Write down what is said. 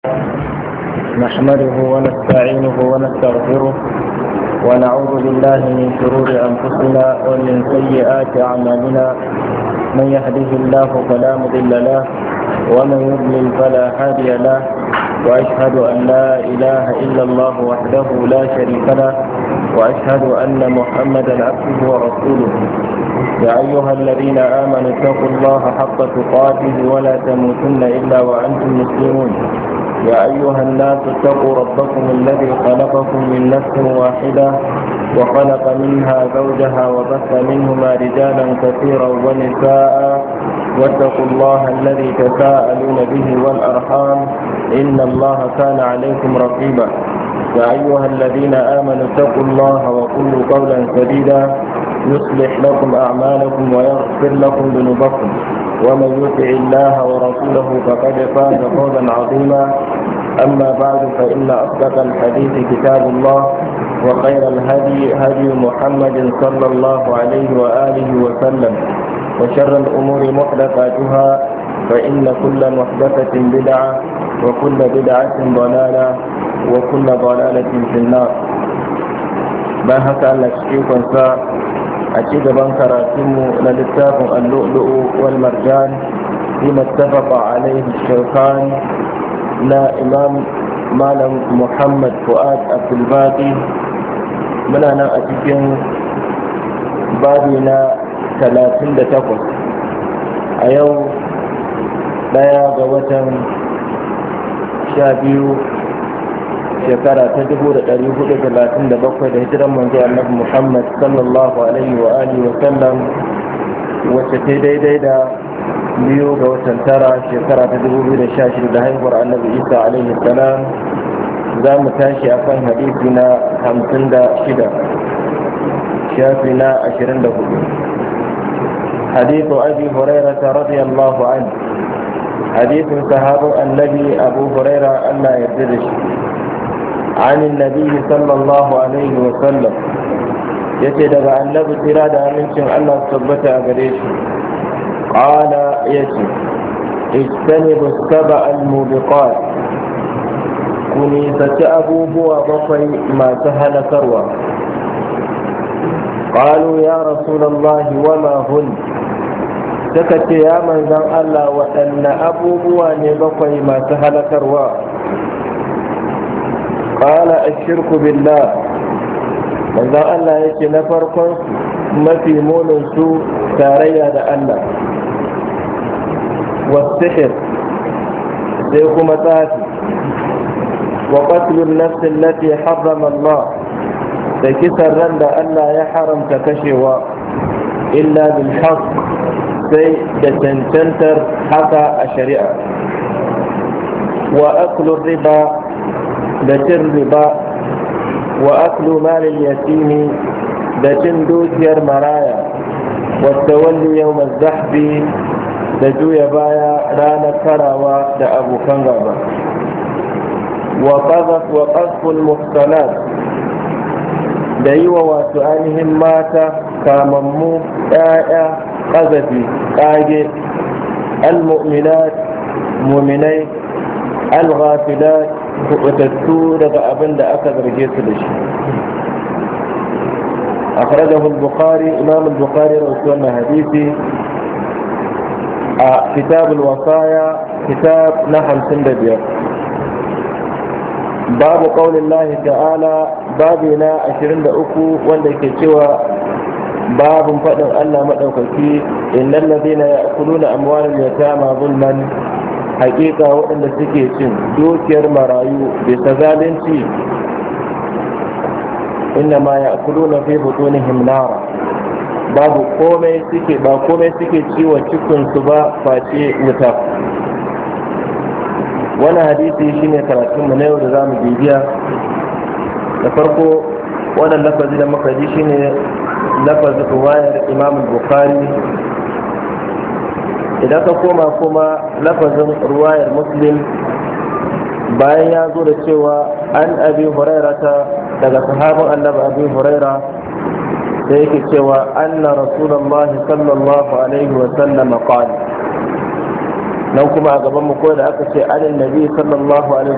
نحمده ونستعينه ونستغفره ونعوذ بالله من شرور أنفسنا ومن سيئات أعمالنا. من يهده الله فلا مضل له ومن يضلل فلا هادي له، وأشهد أن لا إله إلا الله وحده لا شريك له، وأشهد أن محمدا عبده ورسوله. يا أيها الذين آمنوا اتقوا الله حق تقاته ولا تموتن إلا وأنتم مسلمون. يا أيها الناس اتقوا ربكم الذي خلقكم من نفس واحدة وخلق منها زوجها وبث منهما رجالا كثيرا ونساء، واتقوا الله الذي تساءلون به والأرحام إن الله كان عليكم رقيبا. يا أيها الذين آمنوا اتقوا الله وقولوا قولا سديدا يصلح لكم أعمالكم ويغفر لكم ذنوبكم، ومن يطع الله ورسوله فقد فاز فوزا عظيما. أما بعد، فإن أصدق الحديث كتاب الله، وخير الهدي هدي محمد صلى الله عليه وآله وسلم، وشر الأمور محدثاتها، فإن كل محدثة بدعة وكل بدعة ضلالة وكل ضلالة في النار. ما هكا لشكيكم أشيد بنكراتم للتاف اللؤلؤ والمرجان فيما اتفق عليه الشيخان لا إمام مالم محمد فؤاد عبد الباقي. من أنا أتكين بابنا 38 أيو لا غوة شابيو shekara ta 1437 da hijiran manzo Annabi Muhammad sallallahu alaihi wa alihi wa sallam, wacce ta daidai da 2 ga watan tara shekara ta 2016 da haihuwar Annabi Isa alaihi salam. Za mu tashi akan hadisi na 56 shafi na 24. حديث أبي هريرة رضي الله عنه. حديث صحابة النبي أبو هريرة أن لا يدرش عن النبي صلى الله عليه وسلم، yace daga annabi tsira da amincin Allah su tabbata a gare shi. Qala yace ijtanibu sab'a al-mubiqat, ku nisanci abubuwa bakwai masu halakarwa. Qalu ya rasulallahi wa ma hun, suka ce ya manzan Allah waɗanne abubuwa ne bakwai masu halakarwa. قال الشرك بالله، manzo Allah yake na farkon mafi munin su tarayya da Allah. wasihir, sai kuma tsafi. wa qatlun nafs allati harrama Allah, da kisan ran da Allah ya haramta kashewa. illa bil haqq, sai da cancantar haka a shari'a. wa aklu riba, da cin riba. wa aklu malil yatimi, da cin dukiyar maraya. wa tawalli yawm az-zahbi, da juya baya ranar karawa da abokan gaba. wa qazful muhsanat, da yi wa wasu ainihin mata kamammu ƴaƴa ƙazafi ƙage. al-mu'minat, mu'minai. al-ghafilat, kubutattu daga abin da aka zarge su da shi. akhrajahu al-bukhari, imam al-bukhari rawaito wannan hadisi a kitab al-wasaya, kitab na 55. babu qaulin lahi ta'ala, babi na 23 wanda ke cewa babun faɗin Allah madaukaki innal ladina ya'kuluna amwalal yatama zulman, hakika waɗanda suke cin dukiyar marayu bisa zalunci. inna ma ya'kuluna fi butunihim nara, ba komai suke ciwo cikin su ba face wuta. Wani hadisi shine karatun mu na yau da zamu bibiya. da farko wannan lafazi da muka ji shine lafazin riwayar Imam Bukhari. idan ka koma kuma lafazin ruwayar Muslim, bayan ya zo da cewa an abi hurairata, daga sahabin annabi abi huraira, da yake cewa anna rasulullahi sallallahu alaihi wa sallam qala. nan kuma a gaban mu ko da aka ce anin nabi sallallahu alaihi